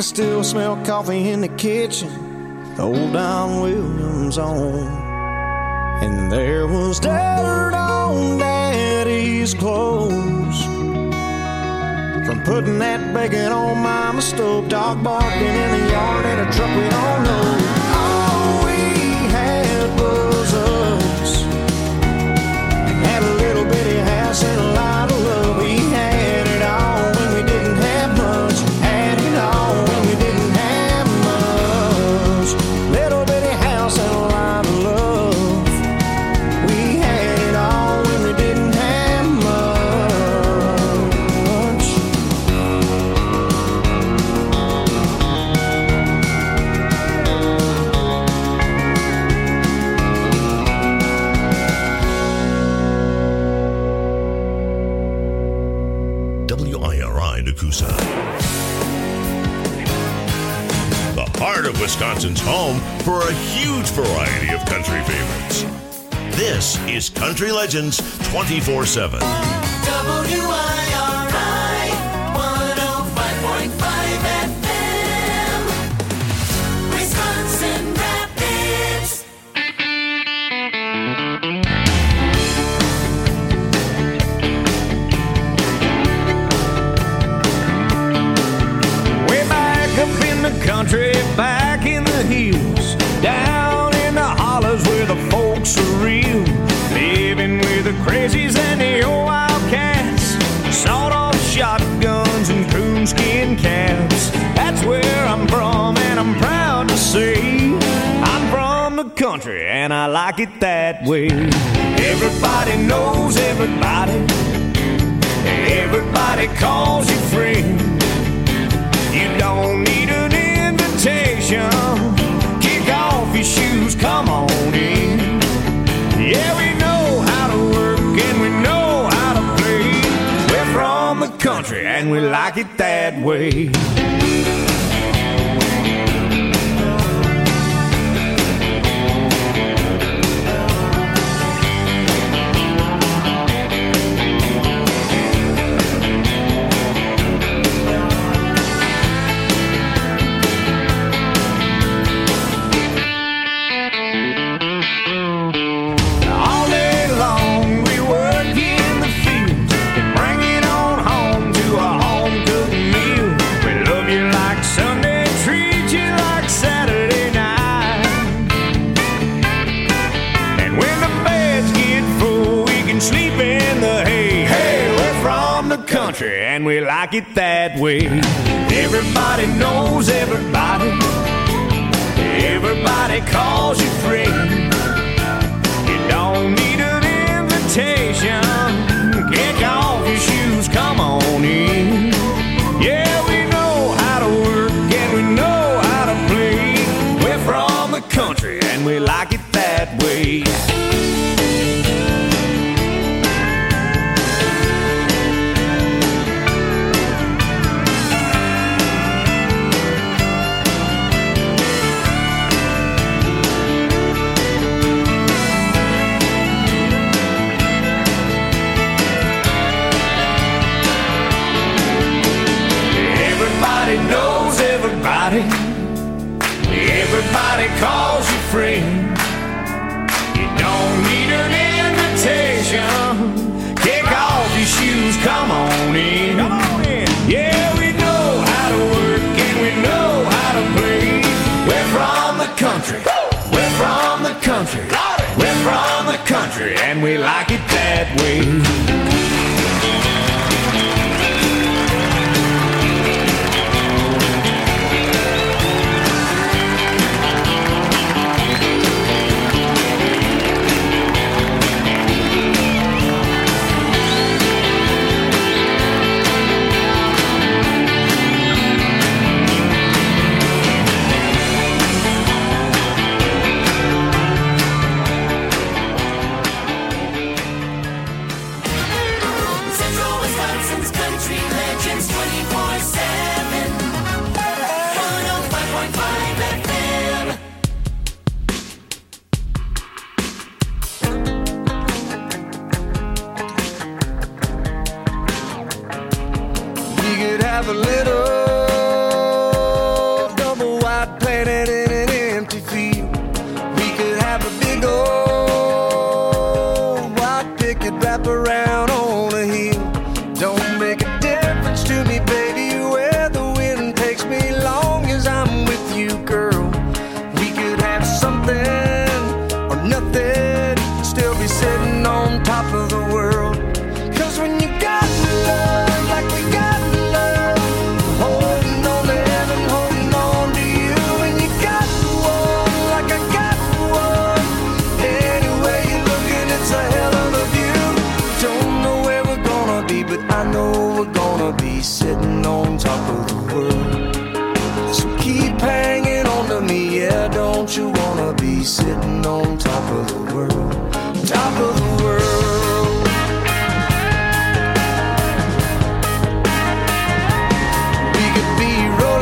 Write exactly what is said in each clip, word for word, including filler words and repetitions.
can still smell coffee in the kitchen, old Don Williams on. And there was dirt on Daddy's clothes from putting that bacon on Mama's stove. Dog barking in the yard at a truck we don't know. All we had was us. Had a little bitty house and a lot of love. We had it all when we didn't have much. Had it all when we didn't have much. Little bitty house and a lot of love. We had it all when we didn't have much. W I R I Nakusa. The heart of Wisconsin's home for a huge variety of country favorites. This is Country Legends twenty-four seven. W I R I one oh five point five F M, Wisconsin Rapids. Way back up in the country, back in the hills, down in the hollers where the folks are real, living with the crazies and the old wildcats, sawed-off shotguns and coonskin caps. That's where I'm from, and I'm proud to say I'm from the country, and I like it that way. Everybody knows everybody. Everybody calls you friend. You don't need an invitation. Kick off your shoes, come on in. Yeah, we know how to work and we know how to play. We're from the country and we like it that way. All day long we work in the fields and bring it on home to a home-cooked meal. We love you like Sunday, treat you like Saturday night. And when the beds get full, we can sleep in the hay. Hey, we're from the country and we like it that way. Everybody knows everybody. Everybody calls you friend. You don't need an invitation. Kick off your shoes, come on in. Yeah, we know how to work and we know how to play. We're from the country and we like it that way. Everybody knows everybody. Everybody calls you friend. You don't need an invitation. Kick off your shoes, come on in. Come on in. Yeah, we know how to work and we know how to play. We're from the country. We're from the country. We're from the country and we like it that way. be sitting on top of the world, top of the world. We could be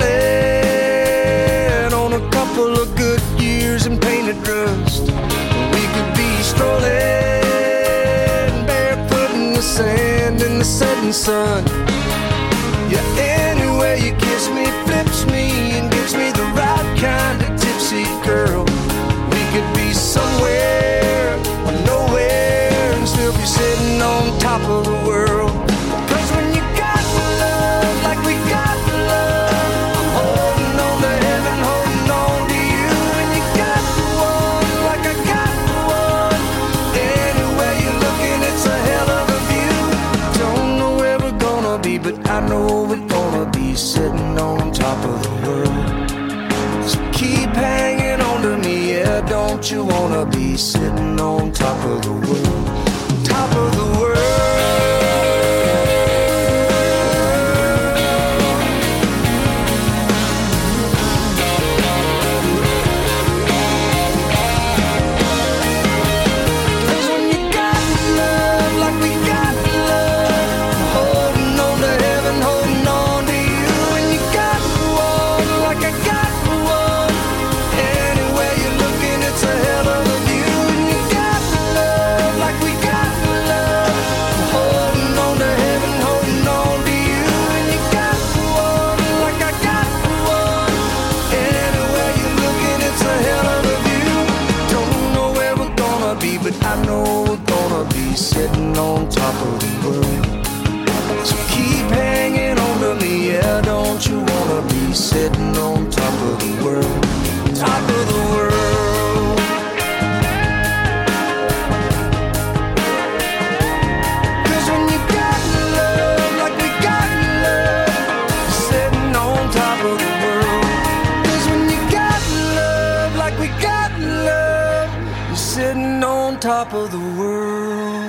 rolling on a couple of good years and painted rust. We could be strolling barefoot in the sand in the setting sun. Yeah, anywhere you kiss me flips me and gives me the right kind of tipsy girl. We could be somewhere or nowhere and still be sitting on top of the world. Cause when you got love like we got love, I'm holding on to heaven, holding on to you. And you got one like I got one. Anywhere you're looking, it's a hell of a view. Don't know where we're gonna be, but I know we're gonna be sitting on top of the world. So keep hanging on to me, yeah, don't you wanna be sitting on top of the world, top of the world. Cause when you got love like we got love, holding on to heaven, holding on to you. And you got one like I got one. Anywhere you're looking, it's a hell of a view. And you got love like we got love, holding on to heaven, holding on to you. And you got one like I got one. Anywhere you're looking, it's a hell of a view. Don't know where we're gonna be, but I know we're gonna be sitting on top of the world. So keep hanging on to me, yeah, don't you wanna be sitting on top of the world, top of the world. Cause when you got love like we got love, sitting on top of the world. Cause when you got love like we got love, you're sitting on top of the world.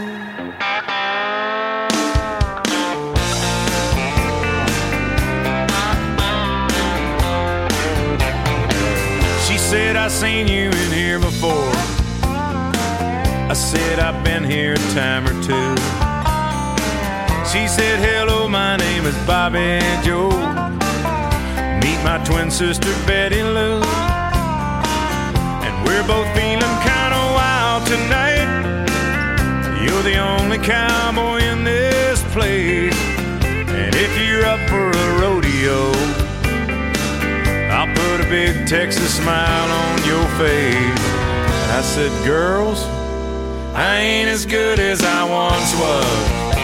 She said, I seen you in here before. I said, I've been here a time or two. She said, hello, my name is Bobby Joe. Meet my twin sister, Betty Lou. And we're both feeling kind of wild tonight. You're the only cowboy in this place. And if you're up for a rodeo, I'll put a big Texas smile on your face. I said, girls, I ain't as good as I once was.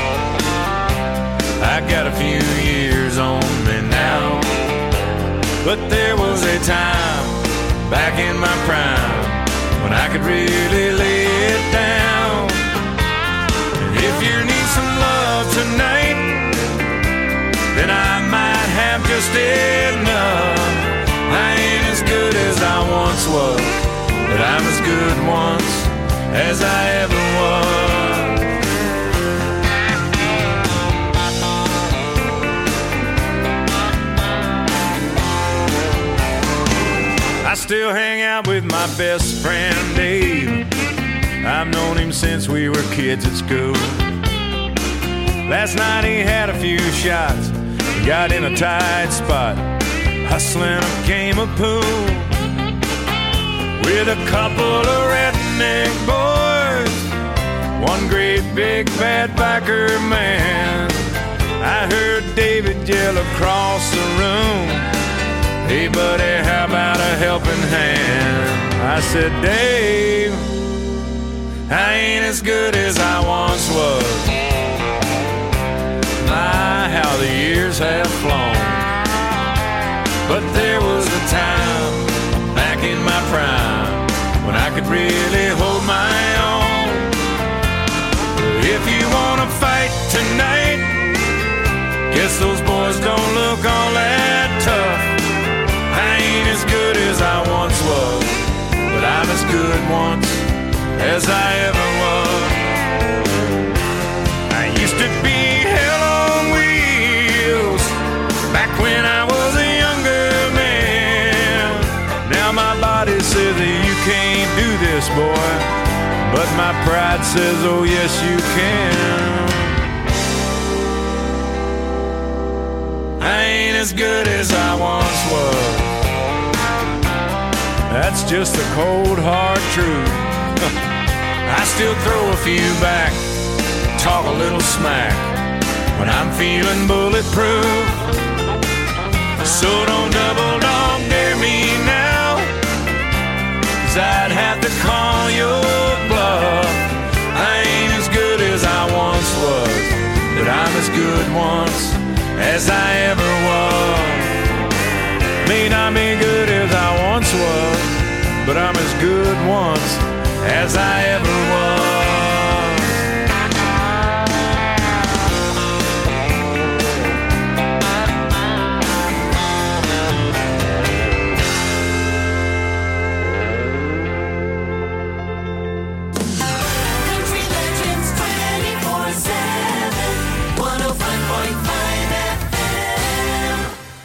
I got a few years on me now. But there was a time back in my prime when I could really lay it down. And if you need some love tonight, then I might have just enough. I ain't as good as I once was, but I'm as good once as I ever was. I still hang out with my best friend Dave. I've known him since we were kids at school. Last night he had a few shots, got in a tight spot, hustling a game of pool with a couple of redneck boys, one great big bad biker man. I heard David yell across the room, hey buddy, how about a helping hand? I said, Dave, I ain't as good as I once was. My, how the years have flown. But there was a time back in my prime when I could really hold my own. If you wanna fight tonight, guess those boys don't look all that tough. I ain't as good as I once was, but I'm as good once as I ever was. I used to be hell on wheels back when I was a younger man. Now my body says that you can't do this, boy, but my pride says, oh yes you can. I ain't as good as I once was. That's just the cold hard truth. I still throw a few back, talk a little smack when I'm feeling bulletproof. So don't double dog dare me now, 'cause I'd have to call your bluff. I ain't as good as I once was, but I'm as good once as I ever was. May not be good as I once was, but I'm as good once as I ever was. Country Legends twenty-four seven, one oh five point five F M.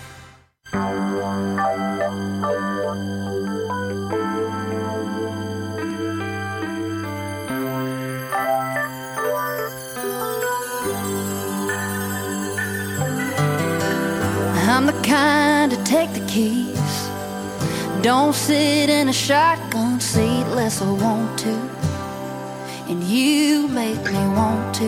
I'm the kind to take the keys, don't sit in a shotgun seat unless I want to, and you make me want to.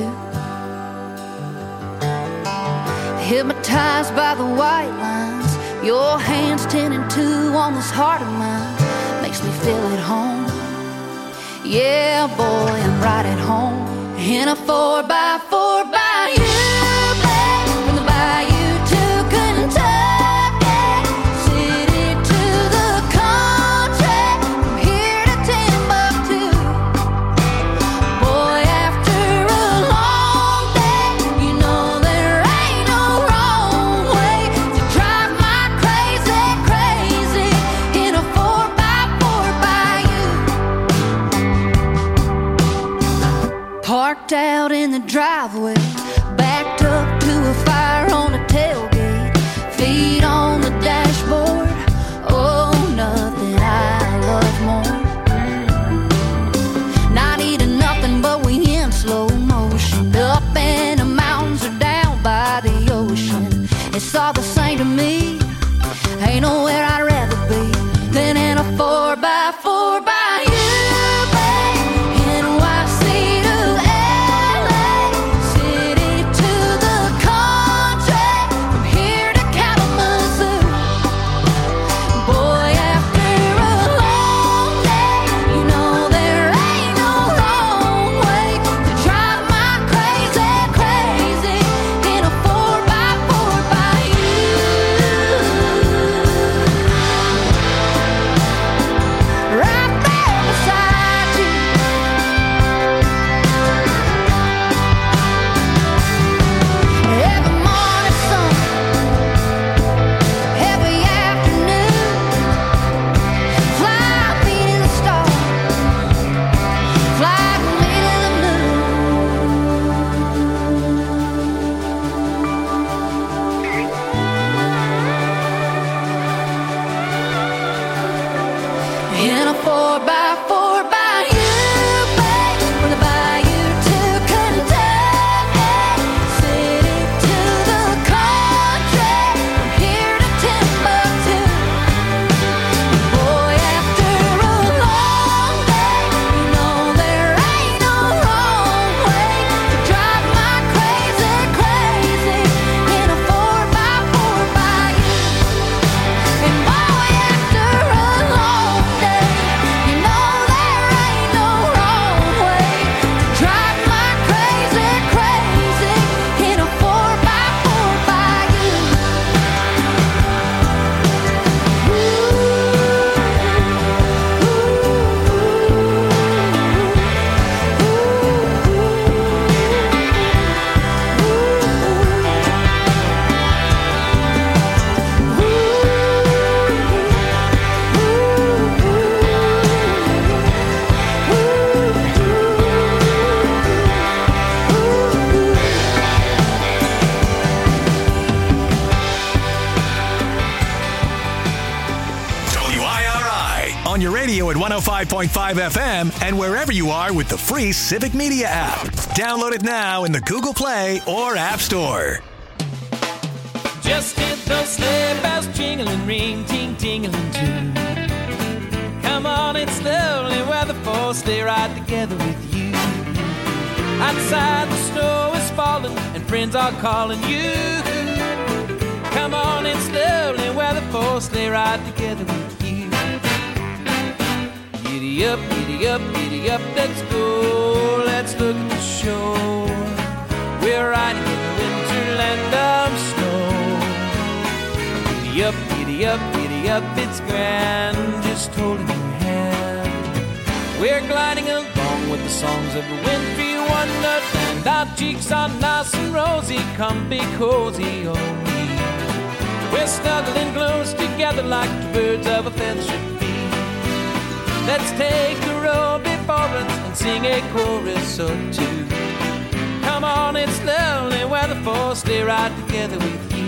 Hypnotized by the white lines, your hands ten and two on this heart of mine, makes me feel at home. Yeah, boy, I'm right at home in a four by four by you, babe, from the bayou to Kentucky, city to the country, from here to Timbuktu. Boy, after a long day, you know there ain't no wrong way to drive my crazy, crazy in a four by four by you. Parked out in the driveway, backed up to a fire on the tailgate, feet on the dashboard. Oh, nothing I love more. Not eating nothing, but we in slow motion, up in the mountains or down by the ocean. It's all the same to me. Ain't nowhere I'd rather be than in a four by four by you, babe. N Y C to L A, city to the country, from here to Kalamazoo. Boy, after a long day, you know there ain't no wrong way to drive my crazy, crazy in a four by four by you. Right there beside you. Every morning sun, every afternoon, fly me to the stars, fly me to the moon. In a four by four by you, babe, from the bayou to Kentucky, city to the country, from here to Timbuktu. Boy, after a long day, you know there ain't no wrong way to drive my crazy, crazy in a four by four by you. And boy, after a long day, you know on your radio at one oh five point five F M and wherever you are with the free Civic Media app. Download it now in the Google Play or App Store. Just hit those sleigh bells jingling, ring, ting, tingling too. Come on, it's lovely weather for a sleigh ride together with you. Outside the snow is falling and friends are calling you. Come on, it's lovely weather for a sleigh ride together with you. Giddy up, giddy up, giddy up, let's go. Let's look at the shore. We're riding in the winterland of snow. Giddy up, giddy up, giddy up, it's grand, just holding your hand. We're gliding along with the songs of the wintry wonderland. Our cheeks are nice and rosy, come be cozy, oh me. We're snuggling close together like the birds of a feather should be. Let's take the road before us and sing a chorus or two. Come on, it's lovely weather for a sleigh ride together with you.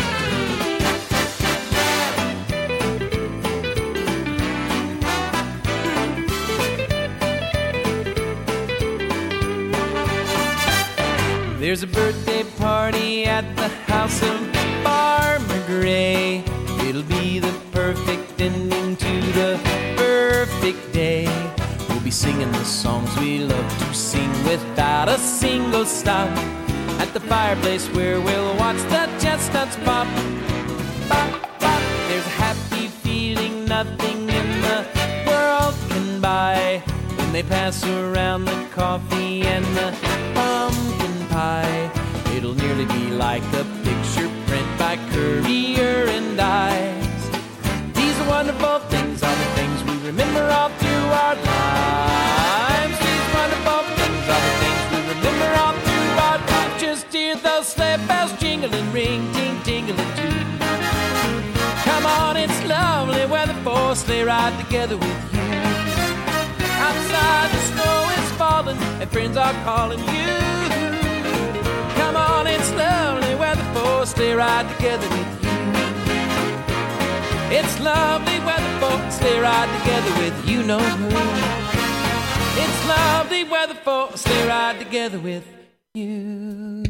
There's a birthday party at the house of Farmer Gray. It'll be the perfect ending to the perfect day. We'll be singing the songs we love to sing without a single stop. At the fireplace where we'll watch the chestnuts pop. Pop, pop. There's a happy feeling nothing in the world can buy when they pass around the coffee and the pumpkin pie. It'll nearly be like a picture print by Currier and Ives. These wonderful things are the things we remember all through our lives. These wonderful things are the things we remember all through our lives. Just hear those sleigh bells jingling, ring, ting, tingling too. Come on, it's lovely weather for a sleigh ride together with you. Outside the snow is falling and friends are calling you. Come on, it's lovely weather for a sleigh ride together with you. It's lovely weather for a sleigh ride together with you know who. It's lovely weather for a sleigh ride together with you.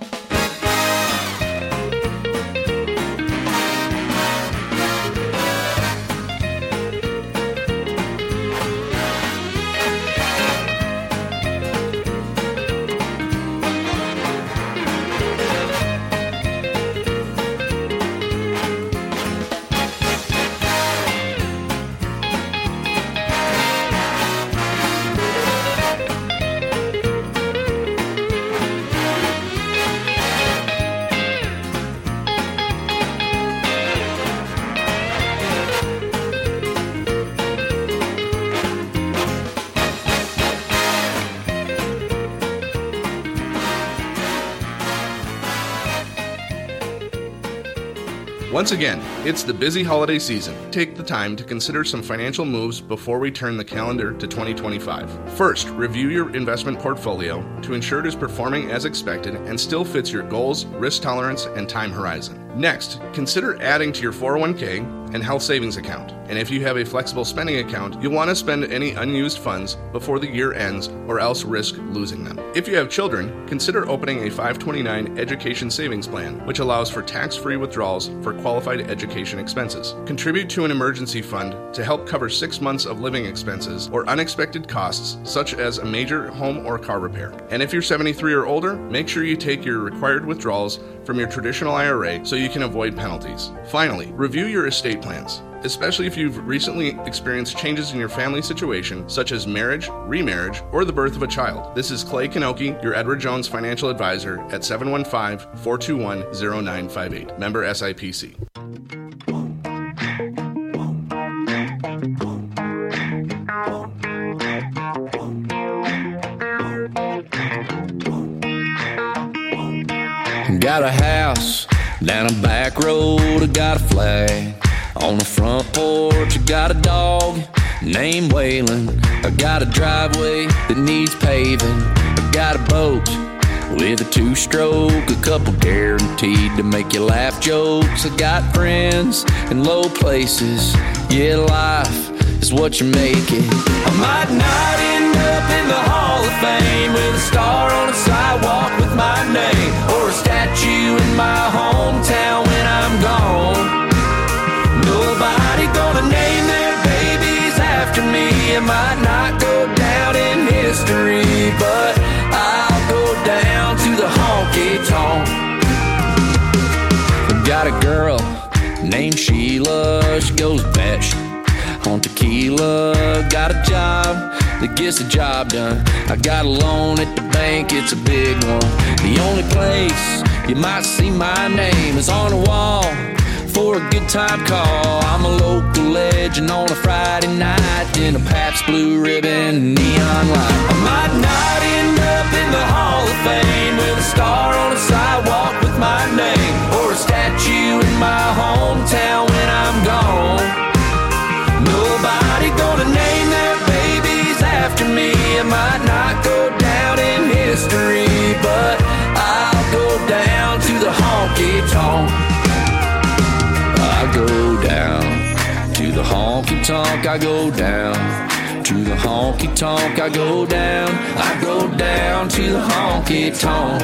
Once again, it's the busy holiday season. Take the time to consider some financial moves before we turn the calendar to twenty twenty-five. First, review your investment portfolio to ensure it is performing as expected and still fits your goals, risk tolerance, and time horizon. Next, consider adding to your four oh one k and health savings account. And if you have a flexible spending account, you'll want to spend any unused funds before the year ends or else risk losing them. If you have children, consider opening a five twenty-nine education savings plan, which allows for tax-free withdrawals for qualified education expenses. Contribute to an emergency fund to help cover six months of living expenses or unexpected costs such as a major home or car repair. And if you're seventy-three or older, make sure you take your required withdrawals from your traditional I R A so you can avoid penalties. Finally, review your estate plans, especially if you've recently experienced changes in your family situation, such as marriage, remarriage, or the birth of a child. This is Clay Kanoki, your Edward Jones financial advisor at seven one five, four two one, zero nine five eight. Member S I P C. Got a house down a back road, I got a flag on the front porch. I got a dog named Waylon. I got a driveway that needs paving. I got a boat with a two-stroke, a couple guaranteed to make you laugh jokes. I got friends in low places. Yeah, life is what you make it. I might not end up in the Hall of Fame with a star on a sidewalk with my name, or a statue in my hometown when I'm gone. Nobody gonna name their babies after me. I might not go down in history, but I'll go down to the honky-tonk. Got a girl named Sheila, she goes batshit on tequila. Got a job that gets the job done. I got a loan at the bank, it's a big one. The only place you might see my name is on the wall for a good time call. I'm a local legend on a Friday night in a Pabst Blue Ribbon neon light. I might not end up in the Hall of Fame with a star on a sidewalk with my name, or a statue in my hometown when I'm gone. Nobody gonna name their babies after me. I might not go down in history, but I'll go down to the honky-tonk. I go down to the honky-tonk, I go down to the honky-tonk, I go down, I go down to the honky-tonk.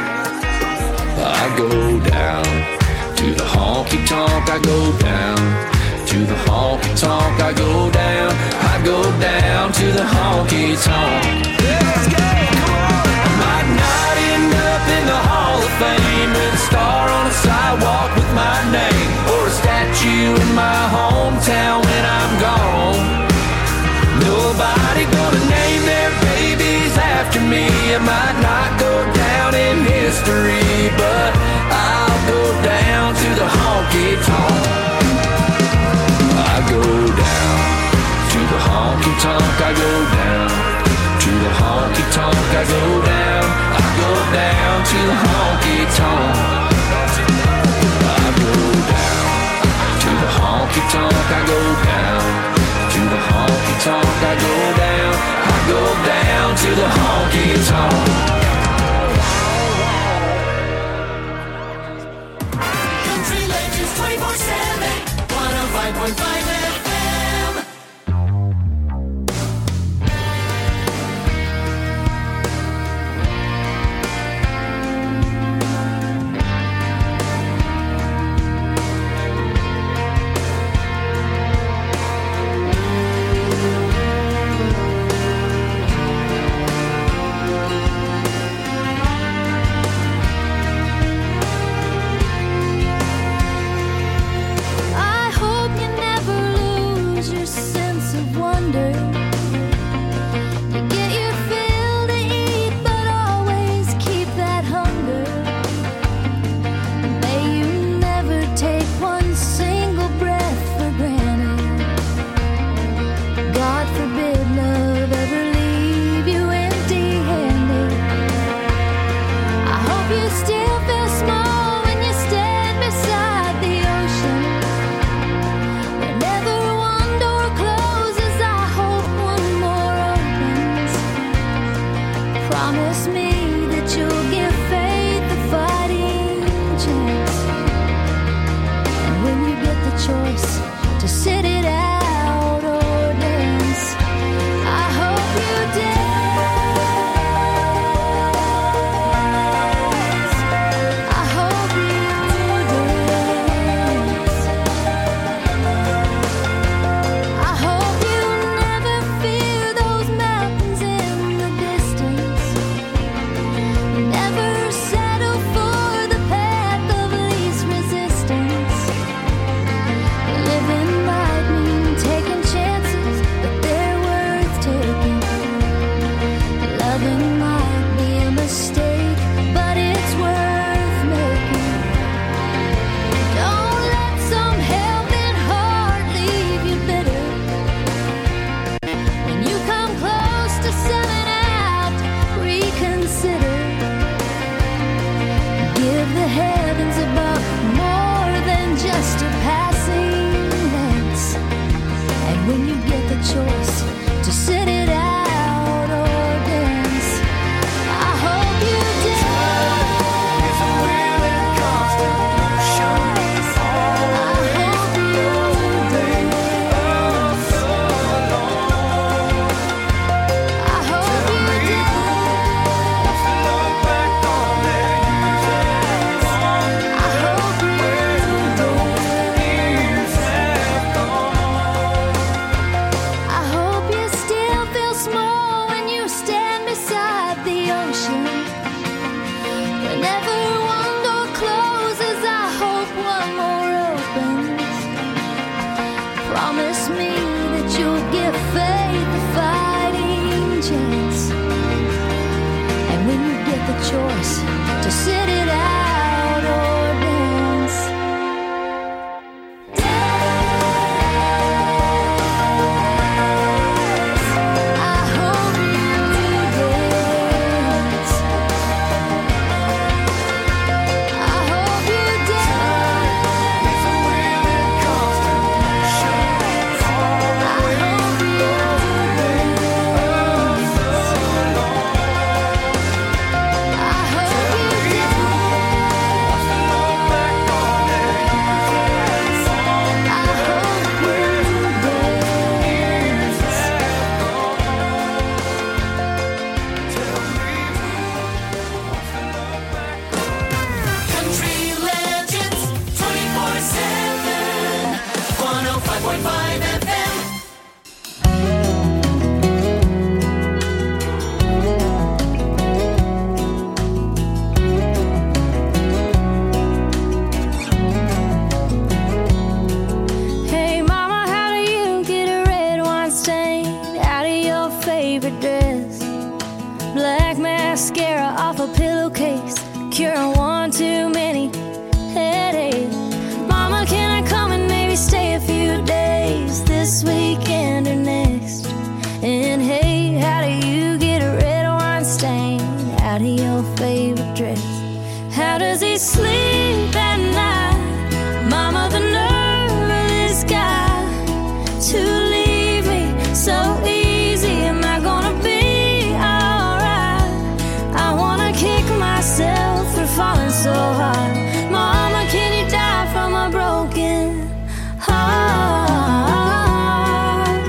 I go down to the honky-tonk, I go down to the honky-tonk, I go down, I go down to the honky-tonk. Let's go! I might not end up in the Hall of Fame with a star on a sidewalk with my name, or a statue in my hometown when I'm gone. Nobody gonna name their babies after me. I might not go down in history, but I'll go down to the honky-tonk. I go down to the honky-tonk, I go down to the honky-tonk, I go down, I go down to the honky-tonk. I go down to the honky-tonk, I go down to the honky-tonk, I go down, I go down to the honky-tonk. Country Legends twenty-four seven, one oh five point five F M. I hope you never lose your sense of wonder. You get your fill to eat, but always keep that hunger. May you never take one single breath for granted. God forbid love ever leave you empty-handed. I hope you still feel small when you stand beside the ocean. Whenever one door closes, I hope one more opens. Promise me that you'll give faith a fighting chance. And when you get the choice to sit it out or dance, I hope you dance. I hope you dance. I hope you never fear those mountains in the distance. Never settle for the path of least resistance. Living might mean taking chances, but they're worth taking. Loving might be a mistake, but it's worth making. Don't let some helping heart leave you bitter. When you come close to selling out, reconsider. Give the heavens above more than just a passing glance. And when you get the choice to sit it out or dance, I hope you dance. I hope you dance. me that you'll give faith a fighting chance. And when you get the choice to sit it out or dance, dance. I hope you dance. I hope you dance. I hope you dance. I hope you Country Legends twenty-four seven, one oh five point five F M. Hey mama, how do you get a red wine stain out of your favorite dress? Black mascara off a pillowcase, curing one too many headaches. Mama, can I come and maybe stay a few days this weekend or next? And hey, how do you get a red wine stain out of your favorite dress? How does he sleep at night? Mama, the nerve of this guy to leave me so easy. Am I gonna be alright? I wanna kick myself for falling so hard. Mama, can you die from a broken heart?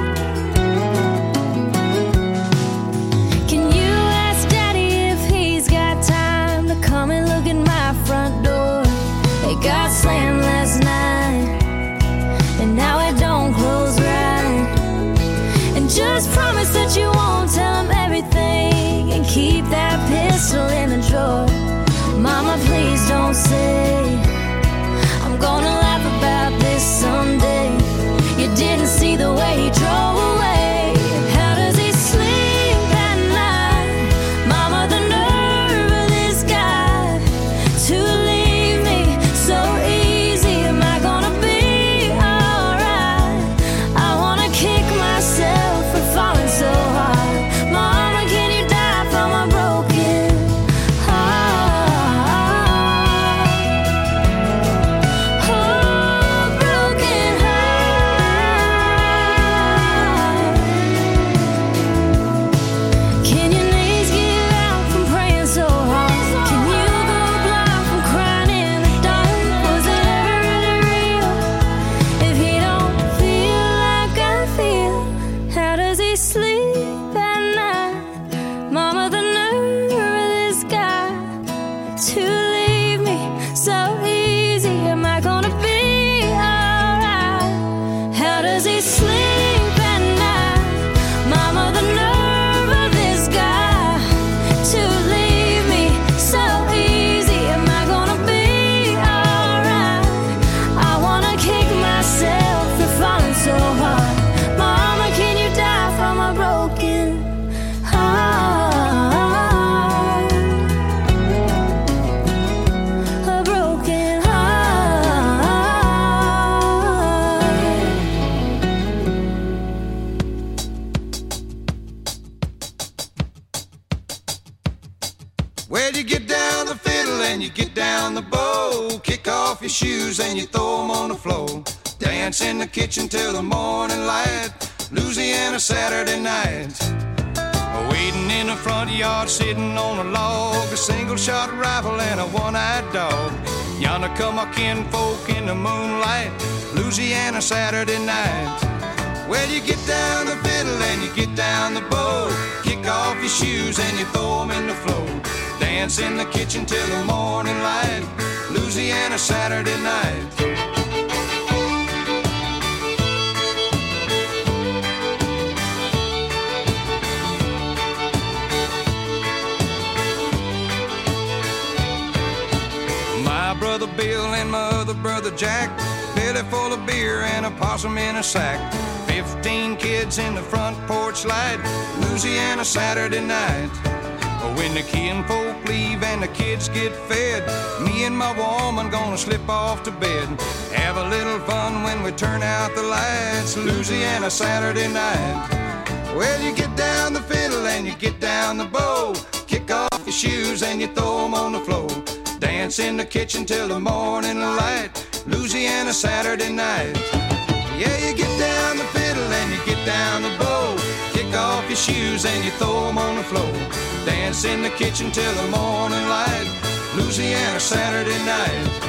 Can you ask Daddy if he's got time to come and look at my front door? It got slammed last night, and now it don't close right. And just promise that you won't tell him everything, and keep that pistol in the drawer. Mama, please don't say I'm gonna laugh about this someday. You didn't see the way he drove away. How does he sleep at night? Mama, the nerve of this guy to leave me so easy. Am I gonna be alright? I wanna kick myself for falling so hard. Mama, can you die from a broken heart? Oh, broken heart. Can your knees give out from praying so hard? Can you go blind from crying in the dark? Was it ever really real if he don't feel like I feel? How does he sleep at night? Mama, the nerve of this guy to leave me so easy. Am I gonna be alright? How does he sleep at night? Mama, the nerve of this guy to leave me so easy. Am I gonna be alright? I wanna kick myself for falling so hard. Mama, can you die from a broken heart? A broken heart. Well, you get down the fiddle and you get down the bow. Kick off your shoes and you throw 'em on the floor. Dance in the kitchen till the morning light. Louisiana Saturday night. Waiting in the front yard, sitting on a log. A single shot rifle and a one-eyed dog. Yonder come our kinfolk in the moonlight. Louisiana Saturday night. Well, you get down the fiddle and you get down the bow. Kick off your shoes and you throw 'em in the floor. Dance in the kitchen till the morning light. Louisiana Saturday night. My brother Bill and my other brother Jack, belly full of beer and a possum in a sack. kids in the front porch light, Louisiana Saturday night. When the kinfolk leave and the kids get fed, me and my woman gonna slip off to bed. Have a little fun when we turn out the lights, Louisiana Saturday night. Well, you get down the fiddle and you get down the bow, kick off your shoes and you throw them on the floor. Dance in the kitchen till the morning light, Louisiana Saturday night. Yeah, you get down the fiddle and you get down the bow, kick off your shoes and you throw them on the floor. Dance in the kitchen till the morning light, Louisiana Saturday night.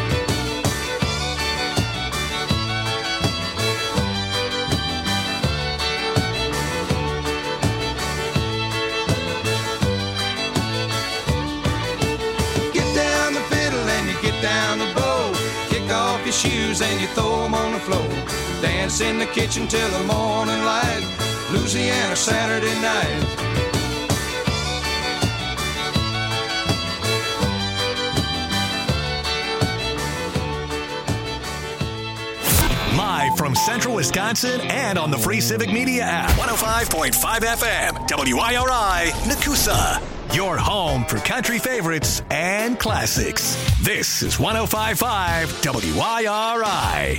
Down the bow, kick off your shoes and you throw them on the floor. Dance in the kitchen till the morning light, Louisiana Saturday night. Live from Central Wisconsin and on the free Civic Media app. one oh five point five F M, W I R I, Nakusa. Your home for country favorites and classics. This is one oh five point five W I R I.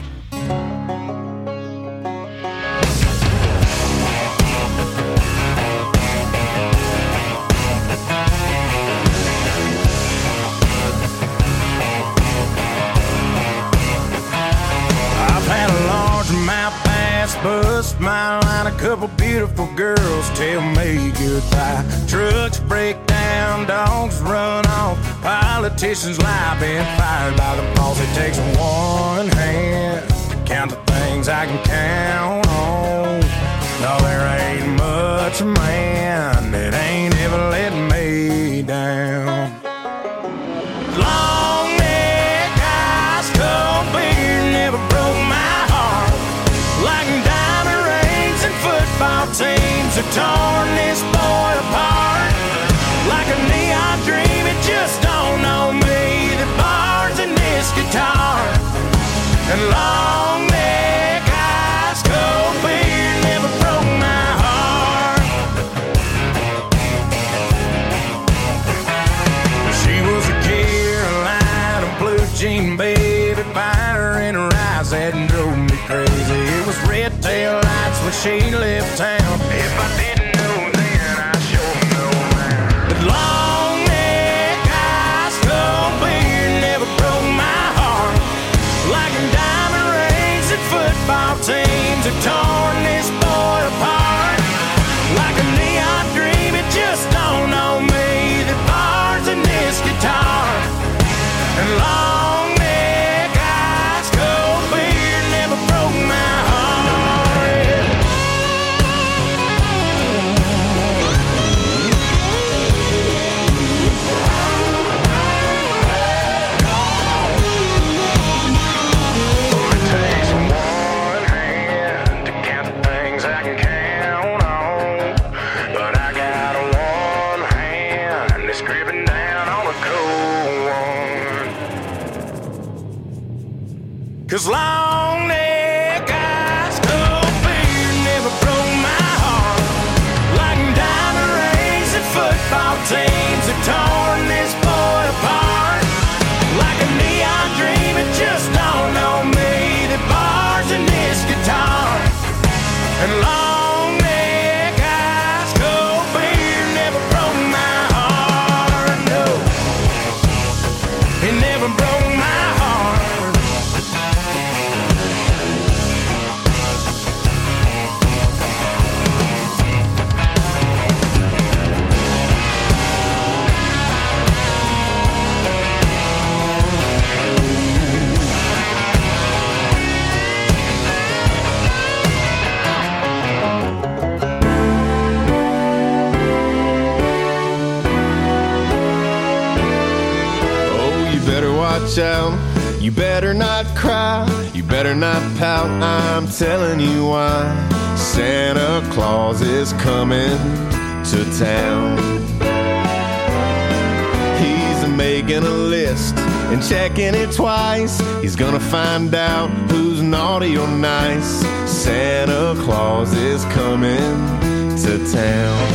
I've had a large amount pass, bust my line, a couple beautiful girls tell me goodbye. Trucks break down, dogs run off, politicians lie, been fired by the boss. It takes one hand to count the things I can count on. No, there ain't much man that ain't ever let me down. Long neck, ice cold beer never broke my heart. Like diamond rings and football teams have torn this boy apart. Like a neon dream, it just don't know me. The bars in this guitar and long neck, ice cold beer never broke my heart. She was a Carolina blue jean baby, fire in her eyes that drove me crazy. It was red tail lights when she left town. If I didn't know then, I sure know now. But long neck, ice cold beer never broke my heart. Like diamond rings and football teams have torn this boy apart. Like a neon dream, it just don't know me. The bars in this guitar and long neck, ice cold beer never broke my heart. It takes one hand to count the things I can count on, but I got one hand that's gripping down on a cold one. 'Cause long neck, ice cold beer never broke my heart. Like diamond rings and football teams have torn this boy apart. Like a neon dream, it just don't know me. The bars in this guitar and long neck, ice cold beer never broke my heart. No, it never broke my heart. Oh, you better watch out. You better not cry. You better not pout. I'm telling you why. Santa Claus is coming to town. He's making a list and checking it twice. He's gonna find out who's naughty or nice. Santa Claus is coming to town.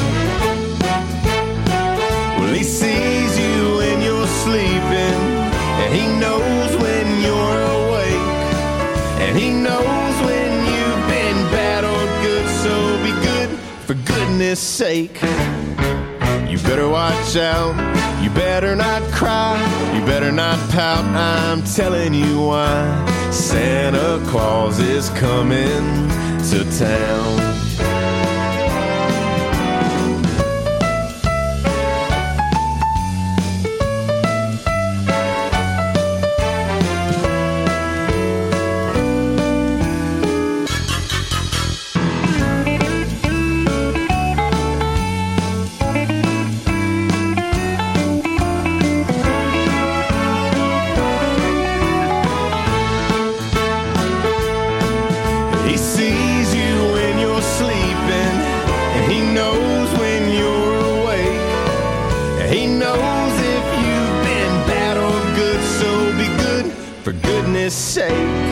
Well, he sees you when you're sleeping, and he knows when you're awake, and he knows when you've been bad or good, so be good for goodness sake. You better watch out, you better not cry, you better not pout, I'm telling you why. Santa Claus is coming to town. Sake.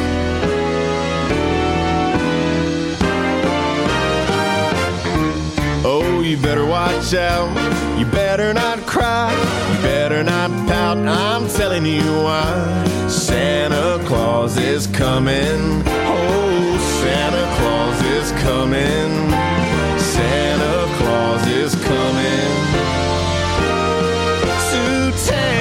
Oh, you better watch out, you better not cry, you better not pout, I'm telling you why. Santa Claus is coming, oh, Santa Claus is coming, Santa Claus is coming to town.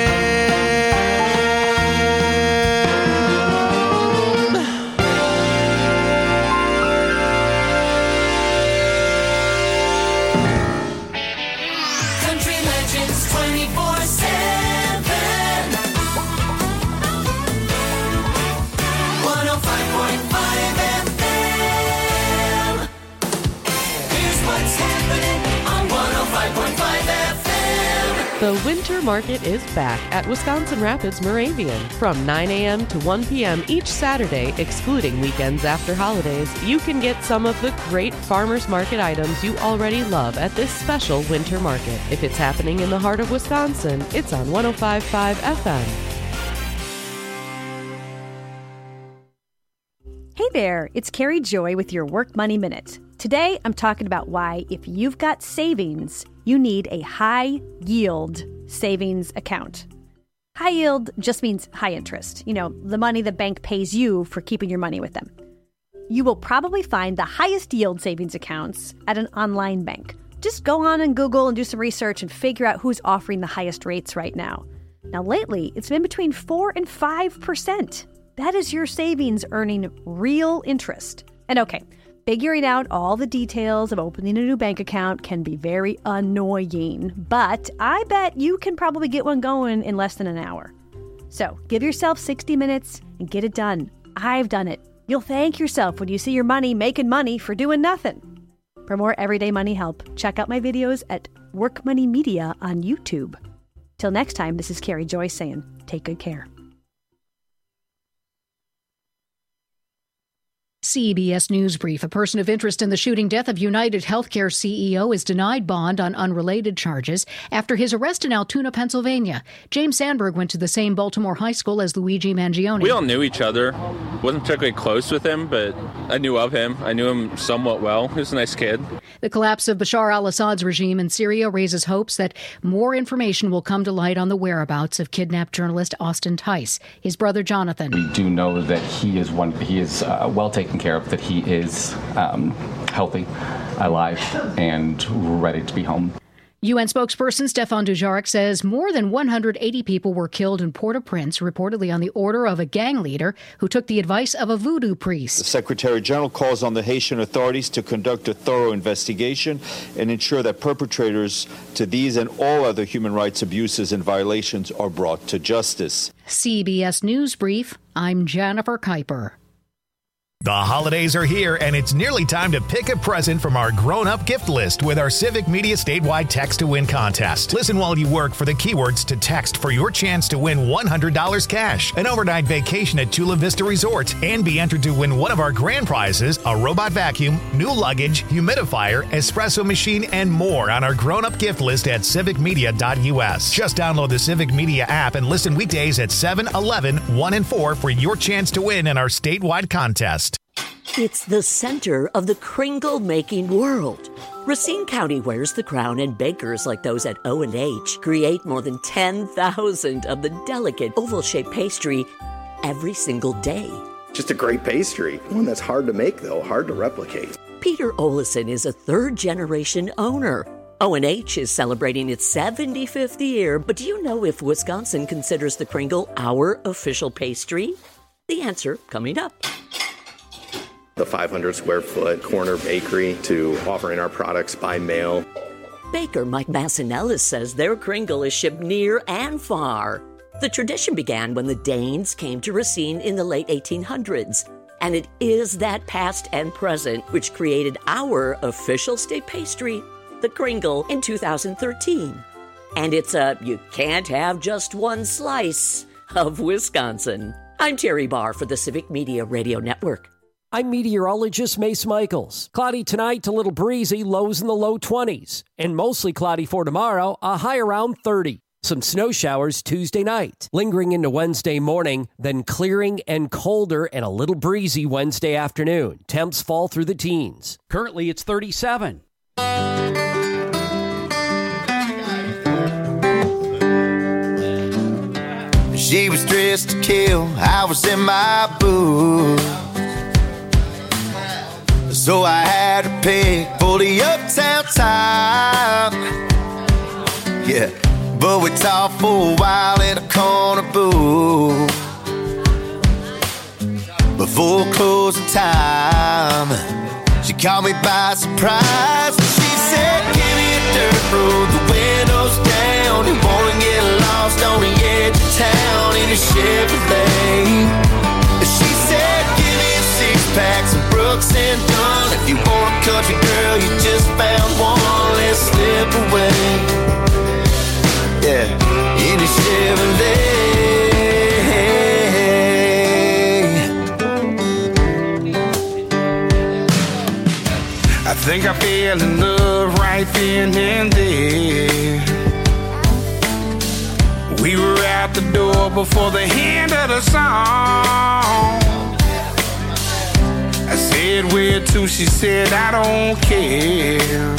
The Winter Market is back at Wisconsin Rapids Moravian from nine a.m. to one p.m. each Saturday, excluding weekends after holidays. You can get some of the great farmers market items you already love at this special Winter Market. If it's happening in the heart of Wisconsin, it's on one oh five point five F M. Hey there, it's Carrie Joy with your Work Money Minute. Today, I'm talking about why, if you've got savings, you need a high-yield savings account. High yield just means high interest. You know, the money the bank pays you for keeping your money with them. You will probably find the highest yield savings accounts at an online bank. Just go on and Google and do some research and figure out who's offering the highest rates right now. Now, lately, it's been between four and five percent. That is your savings earning real interest. And okay, figuring out all the details of opening a new bank account can be very annoying, but I bet you can probably get one going in less than an hour. So give yourself sixty minutes and get it done. I've done it. You'll thank yourself when you see your money making money for doing nothing. For more everyday money help, check out my videos at Work Money Media on YouTube. Till next time, this is Carrie Joy saying, take good care. C B S News Brief. A person of interest in the shooting death of United Healthcare C E O is denied bond on unrelated charges after his arrest in Altoona, Pennsylvania. James Sandberg went to the same Baltimore high school as Luigi Mangione. We all knew each other. Wasn't particularly close with him, but I knew of him. I knew him somewhat well. He was a nice kid. The collapse of Bashar al-Assad's regime in Syria raises hopes that more information will come to light on the whereabouts of kidnapped journalist Austin Tice. His brother Jonathan. We do know that he is one. He is uh, well taken care of, that he is um, healthy, alive, and ready to be home. U N spokesperson Stefan Dujarric says more than one hundred eighty people were killed in Port-au-Prince, reportedly on the order of a gang leader who took the advice of a voodoo priest. The Secretary General calls on the Haitian authorities to conduct a thorough investigation and ensure that perpetrators to these and all other human rights abuses and violations are brought to justice. C B S News Brief, I'm Jennifer Kuiper. The holidays are here, and it's nearly time to pick a present from our grown-up gift list with our Civic Media statewide Text to Win contest. Listen while you work for the keywords to text for your chance to win one hundred dollars cash, an overnight vacation at Chula Vista Resort, and be entered to win one of our grand prizes, a robot vacuum, new luggage, humidifier, espresso machine, and more on our grown-up gift list at civic media dot u s. Just download the Civic Media app and listen weekdays at seven, eleven, one, and four for your chance to win in our statewide contest. It's the center of the Kringle-making world. Racine County wears the crown, and bakers like those at O and H create more than ten thousand of the delicate oval-shaped pastry every single day. Just a great pastry. One that's hard to make, though, hard to replicate. Peter Olison is a third-generation owner. O and H is celebrating its seventy-fifth year, but do you know if Wisconsin considers the Kringle our official pastry? The answer coming up. The five hundred square foot corner bakery to offering our products by mail. Baker Mike Massinellis says their Kringle is shipped near and far. The tradition began when the Danes came to Racine in the late eighteen hundreds. And it is that past and present which created our official state pastry, the Kringle, in two thousand thirteen. And it's a you can't have just one slice of Wisconsin. I'm Terry Barr for the Civic Media Radio Network. I'm meteorologist Mace Michaels. Cloudy tonight to little breezy, lows in the low twenties. And mostly cloudy for tomorrow, a high around thirty. Some snow showers Tuesday night, lingering into Wednesday morning, then clearing and colder and a little breezy Wednesday afternoon. Temps fall through the teens. Currently, it's thirty-seven. She was dressed to kill, I was in my booth. So I had to pick for the uptown time. Yeah, but we talked for a while in a corner booth. Before closing time, she caught me by surprise. She said, give me a dirt road, the windows down. You wanna get lost on the edge of town in a Chevrolet. She said, give me a six-pack, some Brooks and Dunn. If you want a country girl, you just found one. Let's slip away. Yeah, in a Chevrolet. I think I fell in love right then and there. We were out the door before the end of the song. I said, where to? She said, I don't care.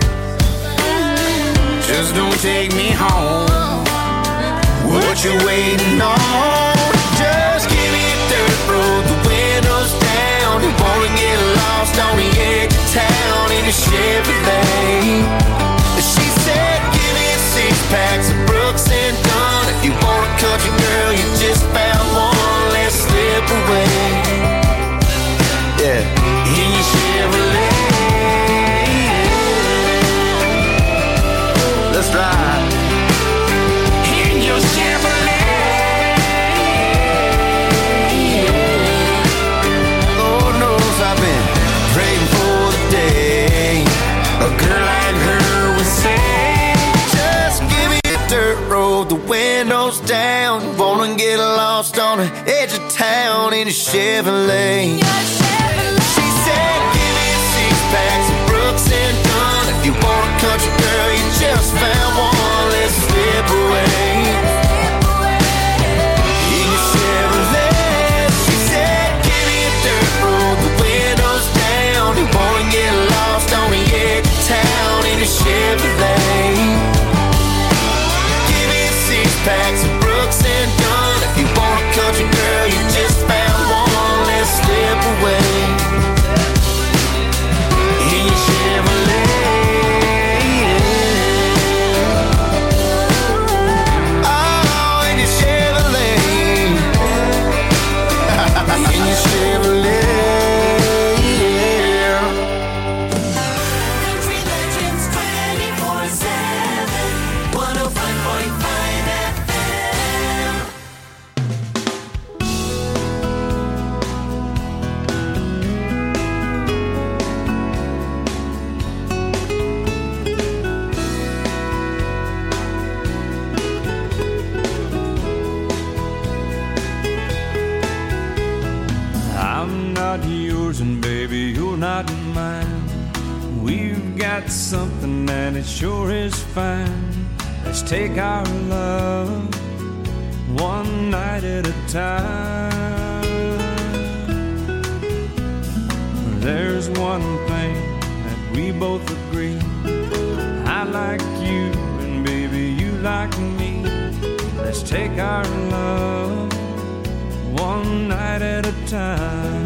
Just don't take me home. What you waiting on? Just give me a dirt road, the windows down. You wanna get lost on the edge of town in a Chevrolet. She said, give me a six-pack, some Brooks and Dunn. If you want a country girl, you just found one. Let's slip away. Yeah, in your Chevrolet. Let's ride. In your Chevrolet. Lord knows I've been praying for the day a girl like her would say, just give me a dirt road, the windows down. Wanna get lost on the edge of town in a Chevrolet. She said, give me a six-pack, some Brooks and Dunn. If you want a country girl, you just found one. Let's slip away. In your Chevrolet. She said, give me a dirt road, the windows down. You wanna get lost on the edge of town in a Chevrolet. Give me a six-pack, some Brooks and Dunn. If you want a country girl, you just found one. Let's slip away. In your Chevrolet. We've got something and it sure is fine. Let's take our love one night at a time. There's one thing that we both agree. I like you and baby you like me. Let's take our love one night at a time.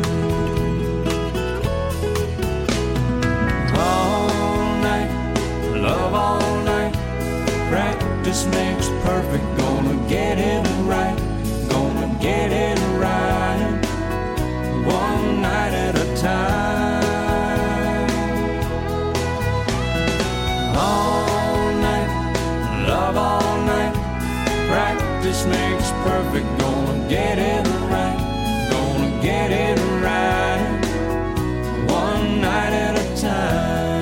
All night, love all night. Practice makes perfect. Gonna get it right. Gonna get it right. One night at a time. All night, love all night. Practice makes perfect. Gonna get it right. Gonna get it right. One night at a time.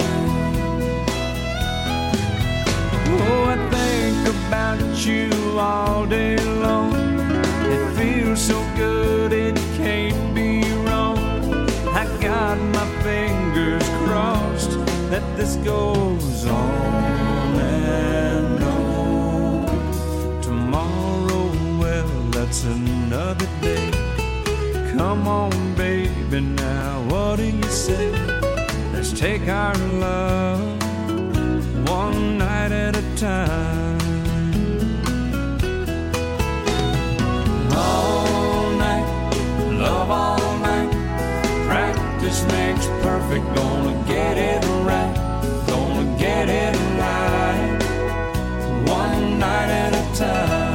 Oh, I think about you all day long. It feels so good, it can't be wrong. I got my fingers crossed that this goes on and on. Tomorrow, well, that's another day. Come on, baby, now what do you say? Let's take our love one night at a time. All night, love all night. Practice makes perfect. Gonna get it right. Gonna get it right. One night at a time.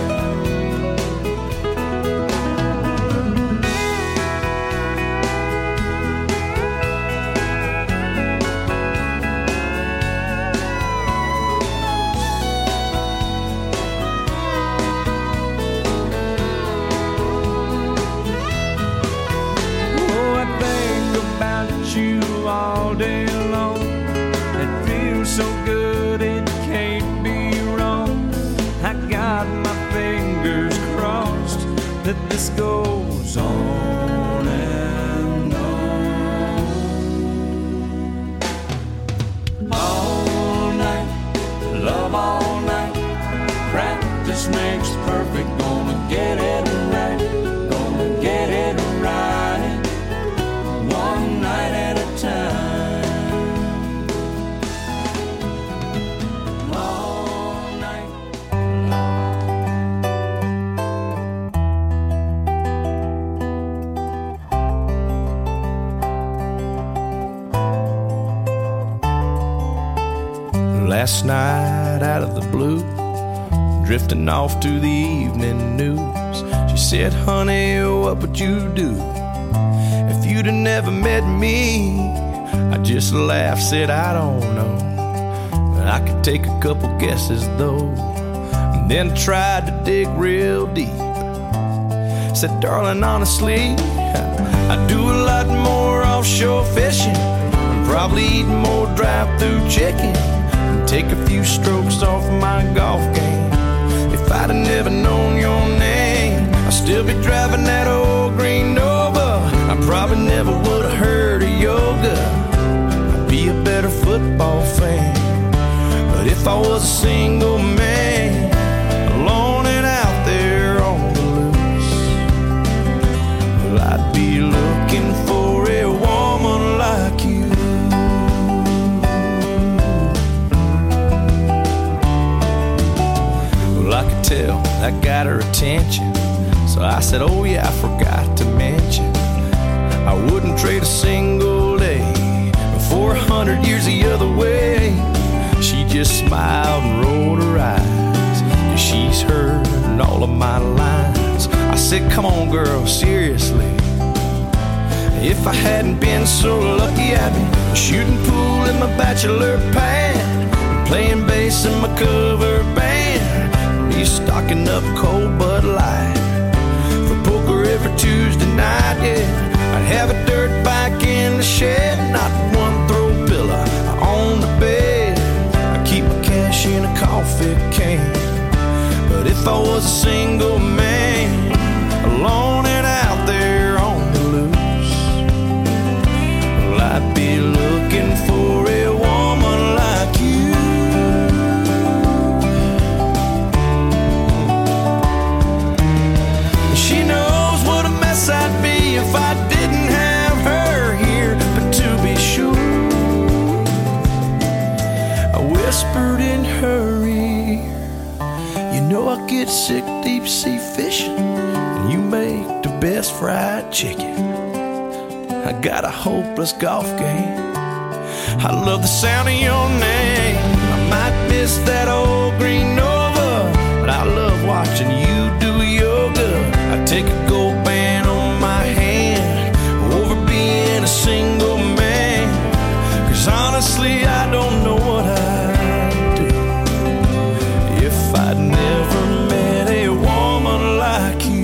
You all day long. It feels so good, it can't be wrong. I got my fingers crossed that this goes on and on. All night, love all night. Practice makes perfect. Gonna get it right. Gonna get it right. One night at a time. All night. Last night out of the blue, drifting off to the evening news, she said, honey, what would you do if you'd have never met me? I just laughed, said I don't know, but I could take a couple guesses though. And then tried to dig real deep. Said, darling, honestly, I do a lot more offshore fishing, and probably eat more drive-through chicken, and take a few strokes off my golf game. If I'd have never known your name, I'd still be driving that old green Nova. I probably never would have heard of yoga. I'd be a better football fan. But if I was a single man, alone and out there on the loose, well, I'd be looking for a woman like you. Well, I could tell that got her attention, so I said, oh yeah, I forgot to mention, I wouldn't trade a single day for a hundred years the other way. She just smiled and rolled her eyes, 'cause she's heard all of my lines. I said, come on girl, seriously, if I hadn't been so lucky, I'd be shooting pool in my bachelor pad, playing bass in my cover band, be stocking up cold Bud Light for poker every Tuesday night, yeah. I'd have a dirt bike in the shed, not one throw pillow on the bed. I keep my cash in a coffee can. But if I was a single man, alone and out there on the loose, well, I'd be looking for a whispered in her ear, you know I get sick deep sea fishing, and you make the best fried chicken. I got a hopeless golf game. I love the sound of your name. I might miss that old green Nova, but I love watching you do yoga. I take a gold band on my hand over being a single man, 'cause honestly I don't know what I'd do if I'd never met a woman like you.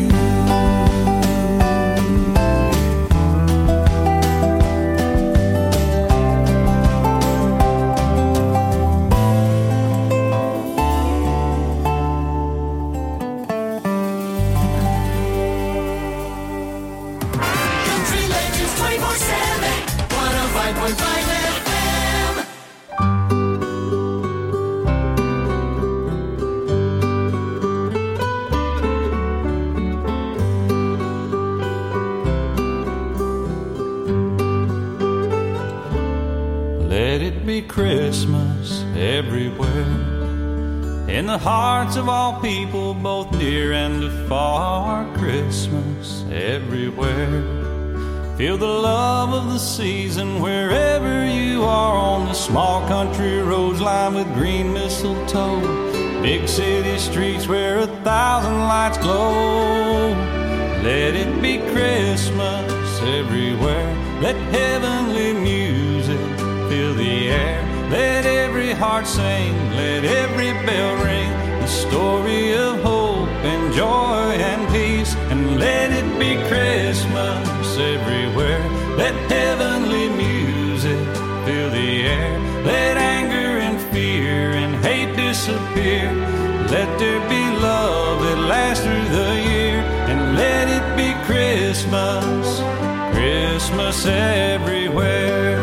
Christmas everywhere, in the hearts of all people, both near and afar. Christmas everywhere. Feel the love of the season wherever you are, on the small country roads lined with green mistletoe, big city streets where a thousand lights glow. Let it be Christmas everywhere. Let heavenly music fill the air. Let every heart sing, let every bell ring, the story of hope and joy and peace. And let it be Christmas everywhere. Let heavenly music fill the air. Let anger and fear and hate disappear. Let there be love that lasts through the year. And let it be Christmas, Christmas everywhere.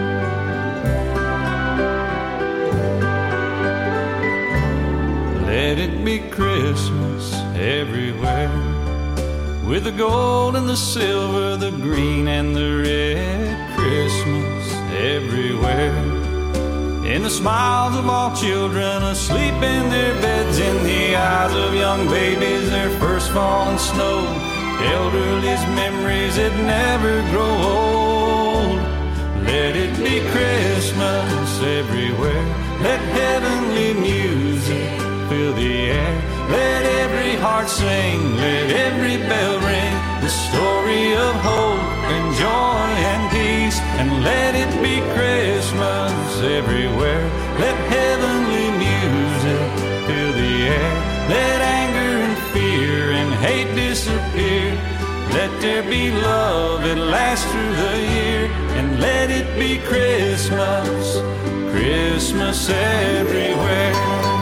Let it be Christmas everywhere. With the gold and the silver, the green and the red. Christmas everywhere. In the smiles of all children asleep in their beds, in the eyes of young babies, their first falling snow. Elderly's memories that never grow old. Let it be Christmas everywhere. Let heavenly music fill the air. Let every heart sing, let every bell ring, the story of hope and joy and peace. And let it be Christmas everywhere. Let heavenly music fill the air. Let anger and fear and hate disappear. Let there be love that lasts through the year. And let it be Christmas, Christmas everywhere.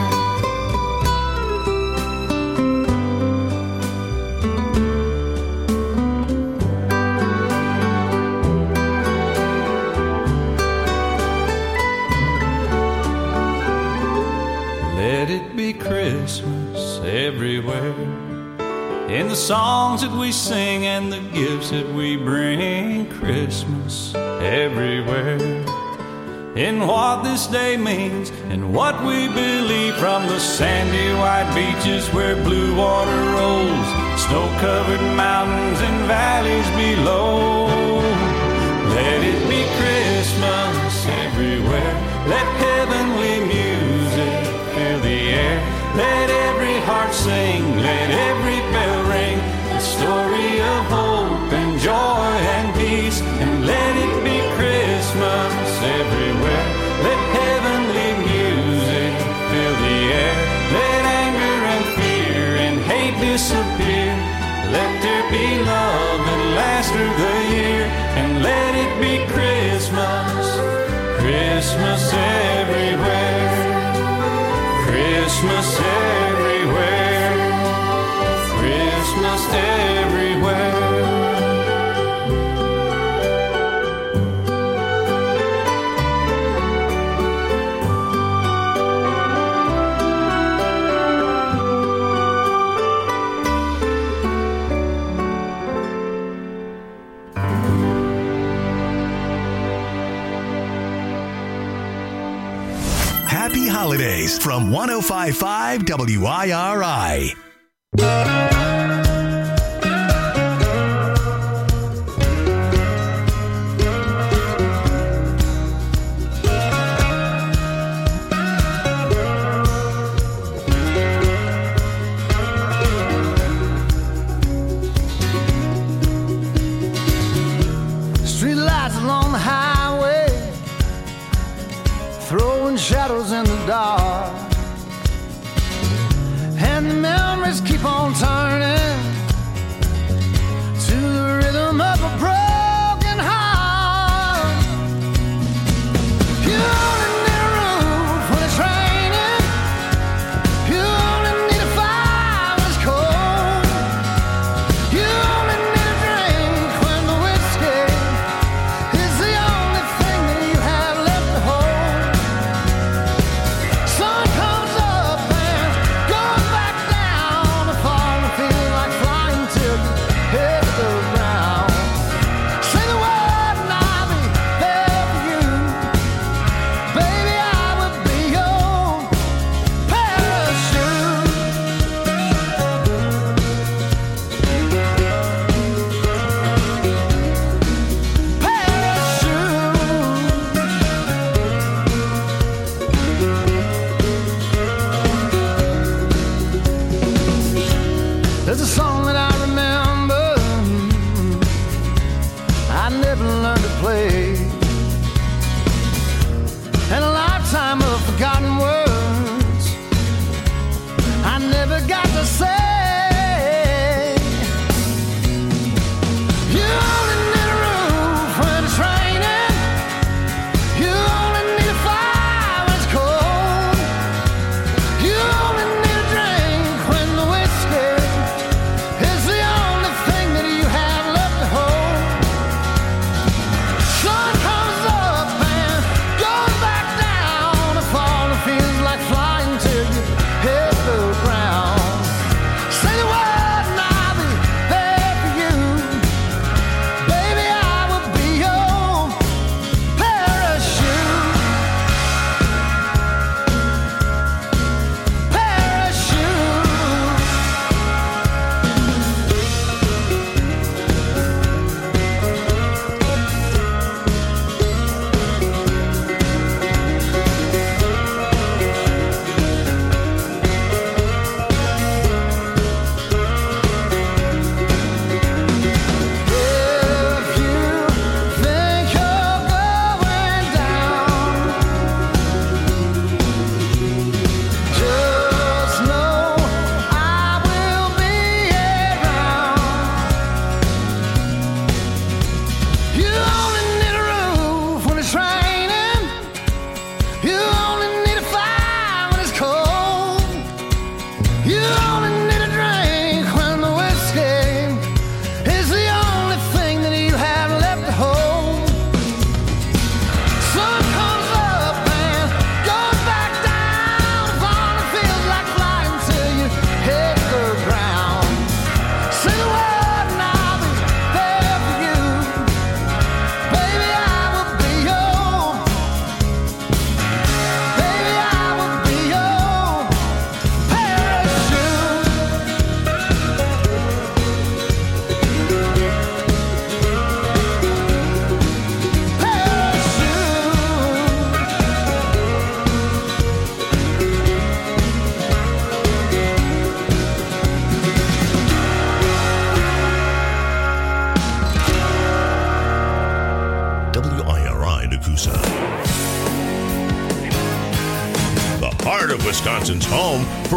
Christmas everywhere. In the songs that we sing and the gifts that we bring. Christmas everywhere. In what this day means and what we believe, from the sandy white beaches where blue water rolls, snow-covered mountains and valleys below. Let it be Christmas everywhere. Let heavenly music fill the air. Let every heart sing, let every bell ring, the story of hope and joy and peace. And let it be Christmas everywhere. Let heavenly music fill the air. Let anger and fear and hate disappear. Let there be love that lasts through the year. And let it be Christmas, Christmas everywhere. Christmas everywhere. Christmas everywhere. Happy holidays from one oh five point five W I R I. Shadows in the dark, and the memories keep on turning to the rhythm of a broken heart. You only need a roof when it's raining. You only need a fire when it's cold. You only need a drink when the whiskey is the only thing that you have left to hold. Sun comes up and goes back down. The fall and feel like flying till you hit the ground. Say the word and I'll be there for you. Baby, I will be your parachute. There's a song that I remember I never learned to play, and a lifetime of forgotten words I never got to say. You only need a roof when it's raining. You only need a fire when it's cold. You only need a drink when the whiskey is the only thing that you have left to hold. Sun comes up and goes back down. The fall and feels like flying till you hit the ground. Say the word and I'll be there for you. Baby, I will be your parachute. If you think you're going down, just know I will be around. You only need a roof when it's raining. You only need a fire when it's cold. You only need a drink when the whiskey is the only thing that you have left to hold. Sun comes up and goes back down. The fall and feels like flying till you hit the ground. Say the word and I'll be there for you. Baby, I will be your. Baby, I will be your parachute. W I R I Nakusa. The heart of Wisconsin's home for